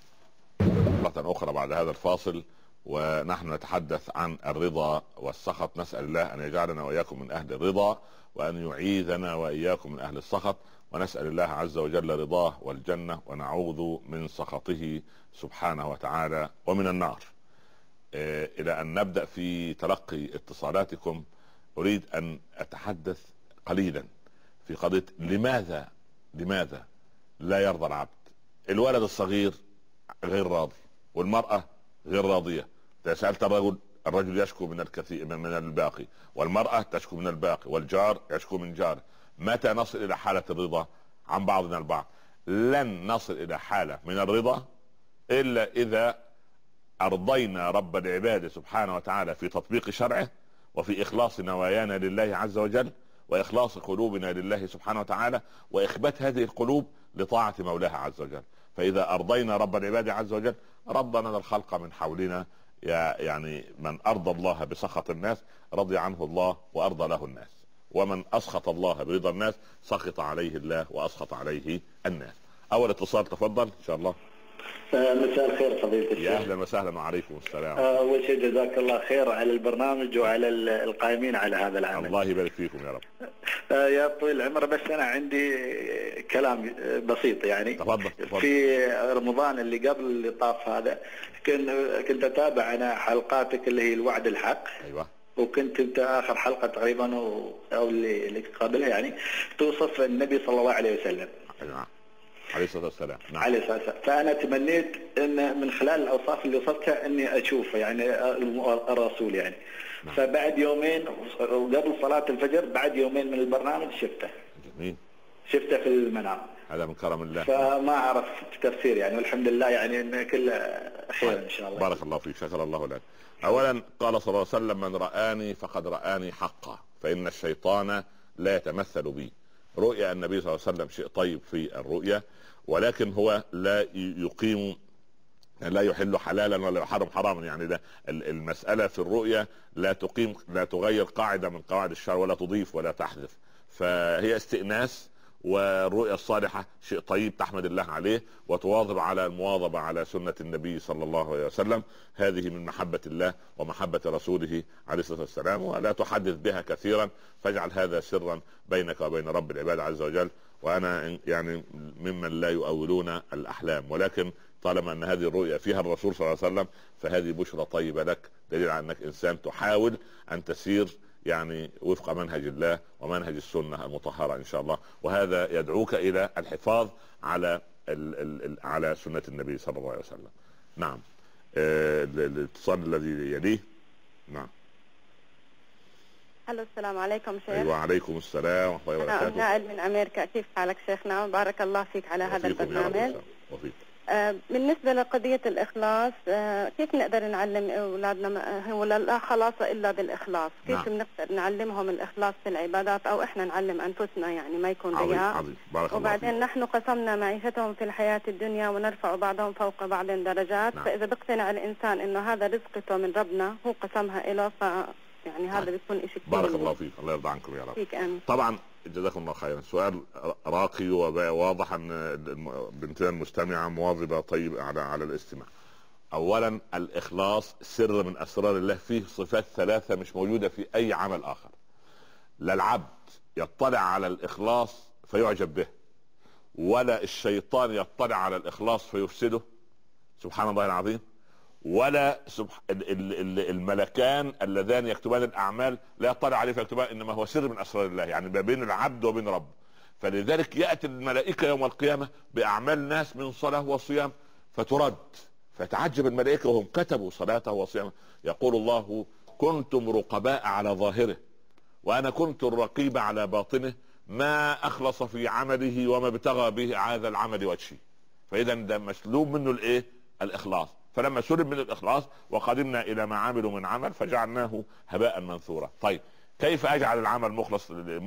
مرة أخرى بعد هذا الفاصل، ونحن نتحدث عن الرضا والسخط. نسأل الله أن يجعلنا وإياكم من أهل الرضا، وأن يعيذنا وإياكم من أهل السخط، ونسأل الله عز وجل رضاه والجنة، ونعوذ من سخطه سبحانه وتعالى ومن النار. إلى أن نبدأ في تلقي اتصالاتكم، أريد أن أتحدث قليلا في قضية لماذا لا يرضى العبد. الولد الصغير غير راضي، والمرأة غير راضية. إذا سألت الرجل يشكو من الكثير من الباقي، والمرأة تشكو من الباقي، والجار يشكو من جاره. متى نصل إلى حالة الرضا عن بعضنا البعض؟ لن نصل إلى حالة من الرضا إلا إذا أرضينا رب العباد سبحانه وتعالى في تطبيق شرعه، وفي إخلاص نوايانا لله عز وجل، وإخلاص قلوبنا لله سبحانه وتعالى، وإخبات هذه القلوب لطاعة مولاها عز وجل. فإذا أرضينا رب العباد عز وجل رضنا الخلق من حولنا. يعني من أرضى الله بسخط الناس رضي عنه الله وأرضى له الناس، ومن أسخط الله برضا الناس سخط عليه الله وأسخط عليه الناس. أول اتصال، تفضل إن شاء الله. مساء الخير فضيلة الشيخ. يا أهلا وسهلا وعليكم السلام. أول شيء جزاك الله خير على البرنامج وعلى القائمين على هذا العمل. الله يبارك فيكم يا رب. يا طويل العمر، بس أنا عندي كلام بسيط يعني. تفضل. في رمضان اللي قبل اللي طاف هذا كنت أتابع أنا حلقاتك اللي هي الوعد الحق. أيوة. وكنت انت اخر حلقه تقريبا او اللي قبلها يعني توصف النبي صلى الله عليه وسلم. أيوة. عليه الصلاة والسلام. نعم. عليه الصلاة والسلام. فأنا تمنيت أن من خلال الأوصاف اللي وصفتها أني أشوفه يعني الرسول يعني. نعم. فبعد يومين وقبل صلاة الفجر بعد يومين من البرنامج شفته. جميل. شفته في المنام. هذا من كرم الله. فما أعرف تفسير يعني، والحمد لله يعني أن كله خير إن شاء الله. بارك الله فيك، شكر الله لك. أولا قال صلى الله عليه وسلم: من رآني فقد رآني حقا، فإن الشيطان لا يتمثل بي. رؤيا النبي صلى الله عليه وسلم شيء طيب في الرؤيا، ولكن هو لا يقيم، لا يحل حلالا ولا يحرم حراما. يعني ده المسألة في الرؤيا لا تغير قاعدة من قواعد الشرع، ولا تضيف ولا تحذف. فهي استئناس، والرؤيا الصالحة شيء طيب تحمد الله عليه، وتواظب على المواظبة على سنة النبي صلى الله عليه وسلم. هذه من محبة الله ومحبة رسوله عليه الصلاة والسلام، ولا تحدث بها كثيرا، فاجعل هذا سرا بينك وبين رب العباد عز وجل. وأنا يعني ممن لا يؤولون الأحلام، ولكن طالما أن هذه الرؤيا فيها الرسول صلى الله عليه وسلم فهذه بشرى طيبة لك، دليل على أنك إنسان تحاول أن تسير يعني وفق منهج الله ومنهج السنة المطهرة إن شاء الله. وهذا يدعوك إلى الحفاظ على على سنة النبي صلى الله عليه وسلم. نعم. الاتصال الذي يليه. نعم. الو السلام عليكم شيخ. ايوه وعليكم السلام ورحمه الله وبركاته. انا نائل من امريكا، كيف حالك شيخنا؟ بارك الله فيك على هذا البرنامج. بالنسبه لقضيه الاخلاص، كيف نقدر نعلم اولادنا هو لا خلاص الا بالاخلاص؟ كيف بنقدر نعلمهم الاخلاص في العبادات، او احنا نعلم انفسنا يعني ما يكون رياء؟ عظيم. بارك الله وبعدين فيك. نحن قسمنا معيشتهم في الحياه الدنيا ونرفع بعضهم فوق بعض درجات. فاذا بيقتنع الانسان انه هذا رزقته من ربنا هو قسمها له، يعني هذا بيكون شيء كثير. بارك الله فيك، الله يرضى عنكم يا رب. فيك أمين. طبعا جزاكم الله خيرا، سؤال راقي وواضح ان بنتنا المستمعه مواظبه طيب على الاستماع. اولا الاخلاص سر من اسرار الله، فيه صفات ثلاثه مش موجوده في اي عمل اخر. لا العبد يطلع على الاخلاص فيعجب به، ولا الشيطان يطلع على الاخلاص فيفسده سبحان الله العظيم، ولا الملكان اللذان يكتبان الاعمال لا يطلع عليه فيكتبان، انما هو سر من اسرار الله، يعني ما بين العبد وبين ربه. فلذلك ياتي الملائكه يوم القيامه باعمال ناس من صلاه وصيام فترد، فتعجب الملائكه وهم كتبوا صلاته وصيامه. يقول الله: كنتم رقباء على ظاهره وانا كنت الرقيب على باطنه، ما اخلص في عمله وما ابتغى به هذا العمل وجهي. فاذا ده مسلوب منه الايه؟ الاخلاص. فلما سلب من الاخلاص وقدمنا الى ما عملوا من عمل فجعلناه هباء منثورا. طيب كيف اجعل العمل مخلص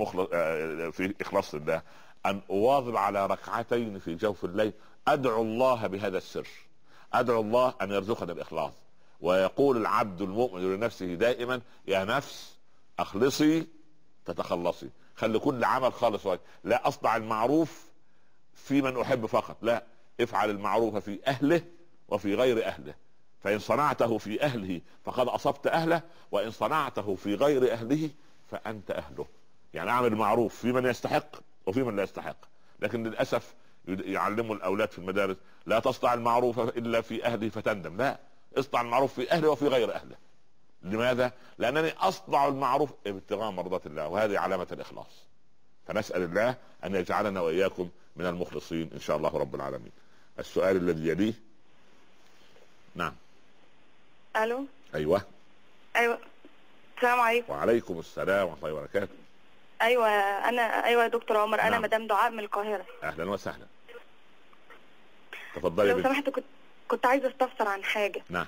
في اخلاص لله؟ ان اواظب على ركعتين في جوف الليل، ادعو الله بهذا السر، ادعو الله ان يرزقنا الاخلاص. ويقول العبد المؤمن لنفسه دائما: يا نفس اخلصي تتخلصي. خلي كل عمل خالص، لا اصنع المعروف في من احب فقط، لا، افعل المعروف في اهله وفي غير اهله، فان صنعته في اهله فقد اصبت اهله، وان صنعته في غير اهله فانت اهله. يعني اعمل المعروف في من يستحق وفي من لا يستحق. لكن للاسف يعلموا الاولاد في المدارس: لا تصنع المعروف الا في اهله فتندم. لا، اصنع المعروف في اهله وفي غير اهله. لماذا؟ لانني اصنع المعروف ابتغاء مرضات الله، وهذه علامه الاخلاص. فنسال الله ان يجعلنا واياكم من المخلصين ان شاء الله رب العالمين. السؤال الذي يليه. نعم. الو. ايوه. السلام عليكم. وعليكم السلام ورحمه الله وبركاته. ايوه يا دكتور عمر. نعم. انا مدام دعاء من القاهره. اهلا وسهلا، تفضلي. لو سمحت كنت عايزه استفسر عن حاجه. نعم.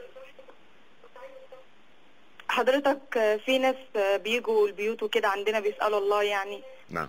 حضرتك في ناس بيجوا البيوت وكده عندنا بيسالوا الله يعني. نعم.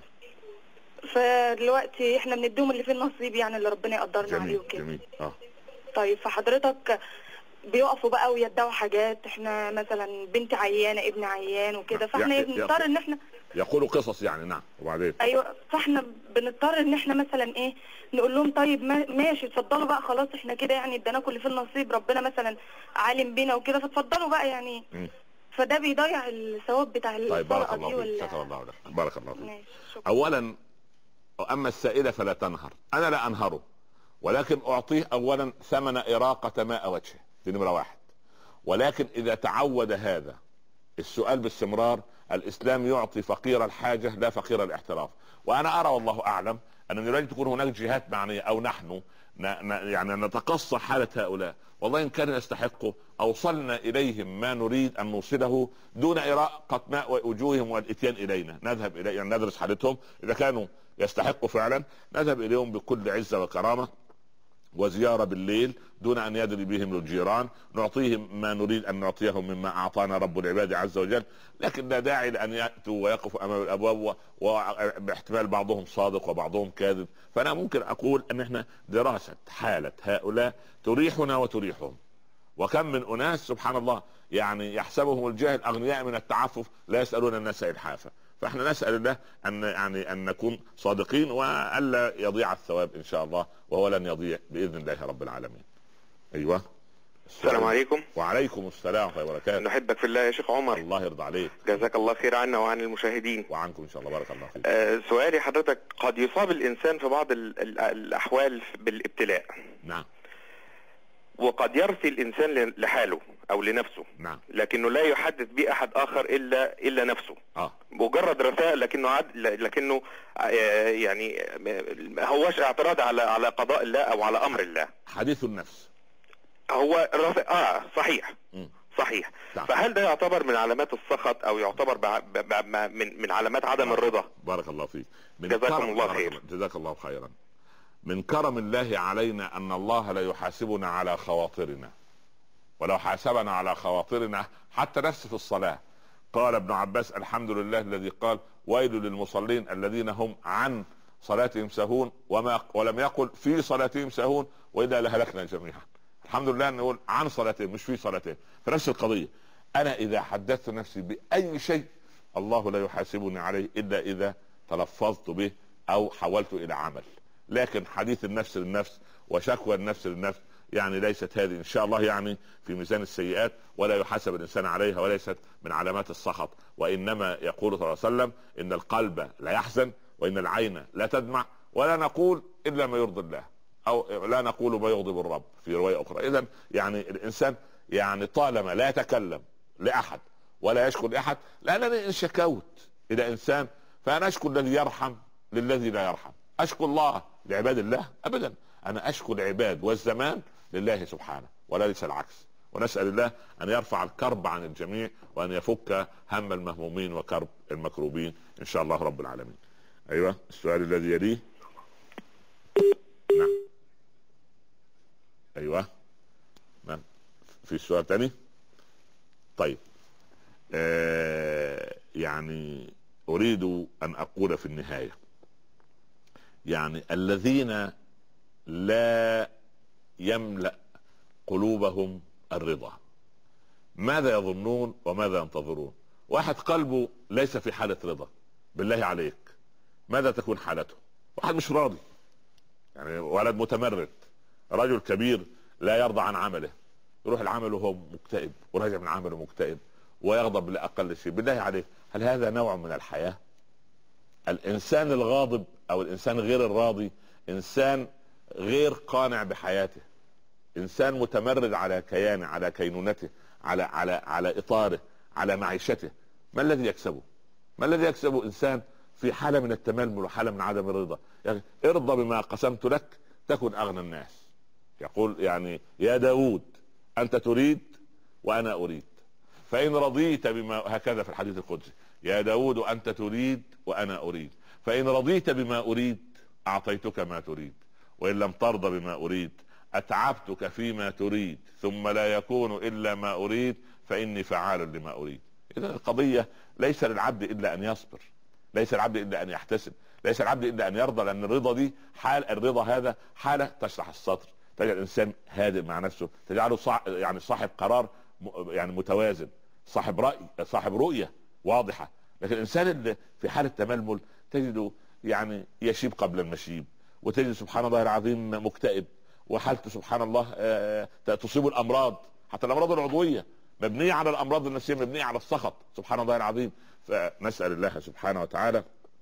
فدلوقتي احنا بنديهم اللي فيه النصيب، يعني اللي ربنا يقدرنا عليه وكده. جميل. طيب فحضرتك بيقفوا بقى ويدعوا حاجات، احنا مثلا بنتي عيانه ابني عيان وكده، فاحنا بنضطر ان احنا يقولوا قصص يعني. نعم. وبعدين ايوه، فاحنا بنضطر ان احنا مثلا ايه، نقول لهم طيب ماشي اتفضلوا بقى خلاص، احنا كده يعني اديناكم اللي فيه النصيب، ربنا مثلا عالم بينا وكده، فاتفضلوا بقى يعني. فده بيضيع الثواب بتاع الصدقه. طيب بارك الله فيك، شكر الله لك، بارك الله فيك. اولا اما السائل فلا تنهر، انا لا انهره، ولكن اعطيه اولا ثمن اراقه ماء وجهه، دي نمره واحد. ولكن اذا تعود هذا السؤال باستمرار، الاسلام يعطي فقير الحاجه لا فقير الاحتراف. وانا ارى والله اعلم ان يجب تكون هناك جهات معنيه، او نحن يعني نتقصى حاله هؤلاء. والله ان كانوا يستحقوا اوصلنا اليهم ما نريد ان نوصله دون اراقه ماء وجوههم والاتيان الينا. نذهب الى يعني ندرس حالتهم، اذا كانوا يستحقوا فعلا نذهب اليهم بكل عزه وكرامه، وزيارة بالليل دون أن يدري بهم الجيران، نعطيهم ما نريد أن نعطيهم مما أعطانا رب العباد عز وجل. لكن لا داعي لأن يأتوا ويقفوا أمام الأبواب، وباحتمال بعضهم صادق وبعضهم كاذب. فأنا ممكن أقول أن احنا دراسة حالة هؤلاء تريحنا وتريحهم. وكم من أناس سبحان الله يعني يحسبهم الجاهل أغنياء من التعفف لا يسألون الناس إلحافا. فاحنا نسأل الله أن نكون صادقين وألا يضيع الثواب إن شاء الله، وهو لن يضيع بإذن الله رب العالمين. أيوة. السلام عليكم. وعليكم السلام ورحمة الله وبركاته. نحبك في الله يا شيخ عمر. الله يرضى عليك. جزاك الله خير عنا وعن المشاهدين. وعنكم إن شاء الله، بارك الله فيك. سؤالي حضرتك، قد يصاب الإنسان في بعض الأحوال بالابتلاء. نعم. وقد يرثي الإنسان لحاله، او لنفسه. نعم. لكنه لا يحدث به احد اخر الا نفسه. مجرد رسائل، لكنه يعني هوش اعتراض على قضاء الله او على امر الله. حديث النفس هو صحيح. صحيح. فهل ده يعتبر من علامات السخط او يعتبر من علامات عدم الرضا؟ بارك الله فيك. جزاكم الله خير. جزاك الله خيرا. من كرم الله علينا ان الله لا يحاسبنا على خواطرنا، ولو حاسبنا على خواطرنا حتى نفس في الصلاة. قال ابن عباس: الحمد لله الذي قال ويل للمصلين الذين هم عن صلاتهم ساهون ولم يقل في صلاتهم ساهون وإذا لهلكنا جميعا. الحمد لله أن نقول عن صلاتهم مش في صلاتهم. فنفس القضية، أنا إذا حدثت نفسي بأي شيء الله لا يحاسبني عليه إلا إذا تلفظت به أو حولت إلى عمل. لكن حديث النفس للنفس وشكوى النفس للنفس يعني ليست هذه ان شاء الله يعني في ميزان السيئات، ولا يحاسب الانسان عليها، وليست من علامات السخط. وانما يقول صلى الله عليه وسلم: ان القلب لا يحزن وان العين لا تدمع، ولا نقول الا ما يرضي الله، او لا نقول ما يغضب الرب في روايه اخرى. اذا يعني الانسان يعني طالما لا يتكلم لاحد ولا يشكو لاحد، لانني ان شكوت الى انسان فانا اشكو الذي يرحم للذي لا يرحم. اشكو الله لعباد الله ابدا، انا اشكو العباد والزمان لله سبحانه وليس العكس. ونسأل الله ان يرفع الكرب عن الجميع وان يفك هم المهمومين وكرب المكروبين ان شاء الله رب العالمين. ايوه السؤال الذي يليه. نعم. ايوه نعم. في سؤال تاني؟ طيب يعني اريد ان اقول في النهاية، يعني الذين لا يملأ قلوبهم الرضا ماذا يظنون وماذا ينتظرون؟ واحد قلبه ليس في حالة رضا، بالله عليك ماذا تكون حالته؟ واحد مش راضي، يعني ولد متمرد، رجل كبير لا يرضى عن عمله، يروح العمل وهو مكتئب وراجع من عمله مكتئب ويغضب لأقل شيء. بالله عليك هل هذا نوع من الحياة؟ الإنسان الغاضب أو الإنسان غير الراضي إنسان غير قانع بحياته، انسان متمرد على كيانه، على كينونته، على اطاره، على معيشته. ما الذي يكسبه؟ ما الذي يكسبه انسان في حاله من التململ وحاله من عدم الرضا؟ يعني ارضى بما قسمت لك تكن اغنى الناس. يقول يعني يا داود انت تريد وانا اريد، فان رضيت بما، هكذا في الحديث القدسي، يا داود انت تريد وانا اريد، فان رضيت بما اريد اعطيتك ما تريد، وان لم ترضى بما اريد اتعبتك فيما تريد، ثم لا يكون الا ما اريد فاني فعال لما اريد. اذا القضيه ليس للعبد الا ان يصبر، ليس للعبد الا ان يحتسب، ليس للعبد الا ان يرضى، لان الرضا دي حال، الرضا هذا حاله تشرح الصدر، تجعل الانسان هادئ مع نفسه، تجعله يعني صاحب قرار يعني متوازن، صاحب راي، صاحب رؤيه واضحه. لكن الانسان اللي في حاله تململ تجده يعني يشيب قبل المشيب، وتجد سبحان الله العظيم مكتئب، وحالته سبحان الله تصيب الامراض، حتى الامراض العضويه مبنيه على الامراض النفسيه، مبنيه على السخط، سبحان الله العظيم. فنسال الله سبحانه وتعالى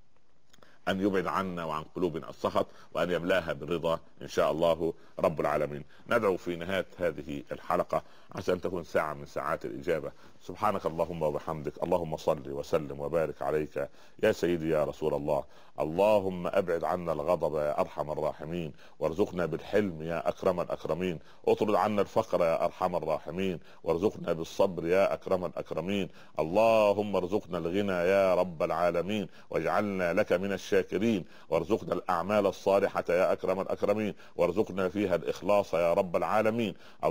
ان يبعد عنا وعن قلوبنا السخط، وان يملاها بالرضا ان شاء الله رب العالمين. ندعو في نهايه هذه الحلقه عشان ان تكون ساعه من ساعات الاجابه. سبحانك اللهم وبحمدك، اللهم صل وسلم وبارك عليك يا سيدي يا رسول الله. اللهم ابعد عنا الغضب يا ارحم الراحمين، وارزقنا بالحلم يا اكرم الاكرمين، اطرد عنا الفقر يا ارحم الراحمين، وارزقنا بالصبر يا اكرم الاكرمين. اللهم ارزقنا الغنى يا رب العالمين، واجعلنا لك من الشاكرين، وارزقنا الاعمال الصالحه يا اكرم الاكرمين، وارزقنا فيها الاخلاص يا رب العالمين.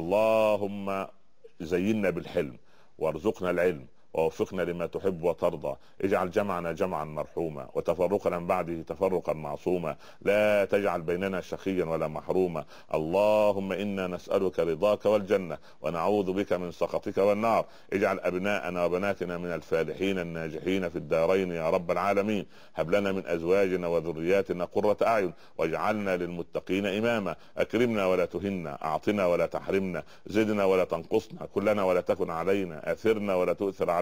اللهم زينا بالحلم، وارزقنا العلم، ووفقنا لما تحب وترضى. اجعل جمعنا جمعا مرحوما، وتفرقنا من بعده تفرقا معصوما. لا تجعل بيننا شقيا ولا محروما. اللهم انا نسألك رضاك والجنة، ونعوذ بك من سخطك والنار. اجعل ابناءنا وبناتنا من الفالحين الناجحين في الدارين يا رب العالمين. هب لنا من ازواجنا وذرياتنا قرة اعين، واجعلنا للمتقين اماما. اكرمنا ولا تهنا، اعطنا ولا تحرمنا، زدنا ولا تنقصنا، كلنا ولا تكن علينا، اثرنا ولا تؤثر علينا،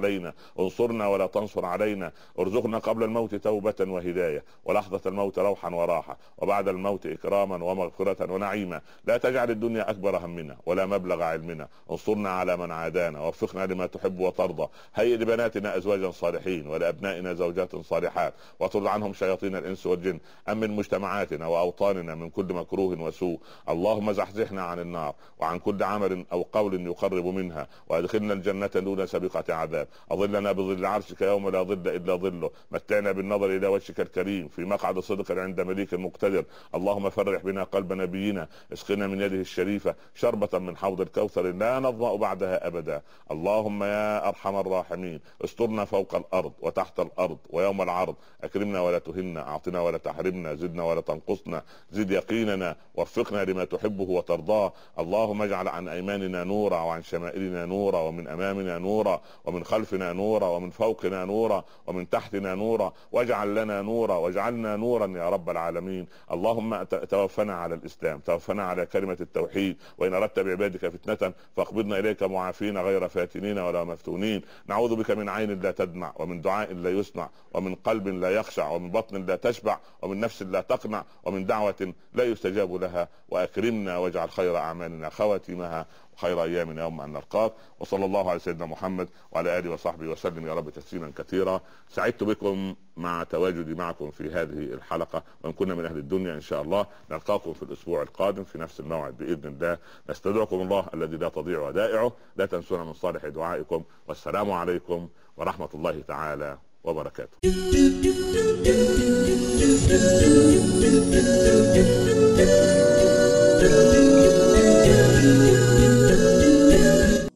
علينا، انصرنا ولا تنصر علينا، ارزقنا قبل الموت توبة وهداية، ولحظة الموت روحا وراحة، وبعد الموت إكراما ومغفرة ونعيما. لا تجعل الدنيا أكبر همنا ولا مبلغ علمنا، انصرنا على من عادانا، ووفقنا لما تحب وترضى. هيئ لبناتنا أزواجا صالحين ولأبنائنا زوجات صالحات، واطرد عنهم شياطين الإنس والجن. أمن مجتمعاتنا وأوطاننا من كل مكروه وسوء. اللهم زحزحنا عن النار وعن كل عمل أو قول يقرب منها، وادخلنا الجنة دون سابقة عذاب. أظلنا بظل عرشك يوم لا ظل إلا ظله. متعنا بالنظر إلى وجهك الكريم في مقعد صدق عند مليك مقتدر. اللهم فرح بنا قلب نبينا، اسقنا من يده الشريفة شربة من حوض الكوثر لا نظمأ بعدها أبدا. اللهم يا أرحم الراحمين استرنا فوق الأرض وتحت الأرض ويوم العرض. أكرمنا ولا تهنا، أعطنا ولا تحرمنا، زدنا ولا تنقصنا، زد يقيننا، وفقنا لما تحبه وترضاه. اللهم اجعل عن أيماننا نورا، وعن شمائلنا نورا، ومن أمامنا نورا، ومن خلفنا نورا، ومن فوقنا نورا، ومن تحتنا نورا، واجعل لنا نورا، واجعلنا نورا يا رب العالمين. اللهم توفنا على الإسلام، توفنا على كلمة التوحيد، وإن أردت بعبادك فتنة فاقبضنا إليك معافين غير فاتنين ولا مفتونين. نعوذ بك من عين لا تدمع، ومن دعاء لا يسمع، ومن قلب لا يخشع، ومن بطن لا تشبع، ومن نفس لا تقنع، ومن دعوة لا يستجاب لها. وأكرمنا واجعل خير أعمالنا خواتمها، وخير أيامنا يوم أن نلقاك. وصلى الله على سيدنا محمد وعلى آله وصحبه وسلم يا رب تسليما كثيرا. سعدت بكم مع تواجدي معكم في هذه الحلقة، وإن كنا من أهل الدنيا إن شاء الله نلقاكم في الأسبوع القادم في نفس الموعد بإذن الله. نستودعكم الله الذي لا تضيع ودائعه. لا تنسونا من صالح دعائكم، والسلام عليكم ورحمة الله تعالى وبركاته.